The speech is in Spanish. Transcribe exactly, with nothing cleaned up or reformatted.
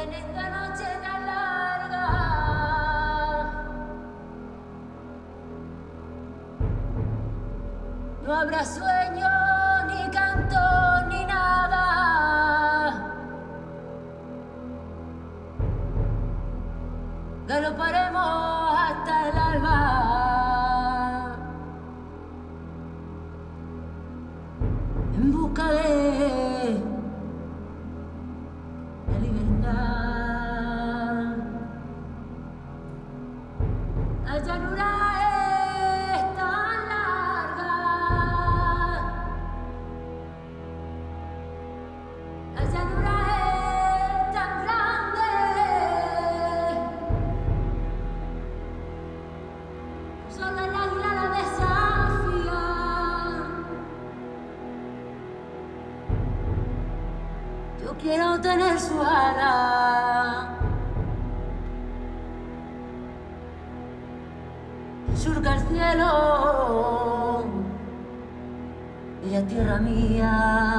en esta noche tan larga. No habrá sueño, ni canto, ni nada. Galoparemos hasta el alba. En busca de la libertad. La llanura es tan larga. La llanura es tan grande. Solo el águila la desafía. Yo quiero tener su ala. Surca el cielo, ella tierra mía.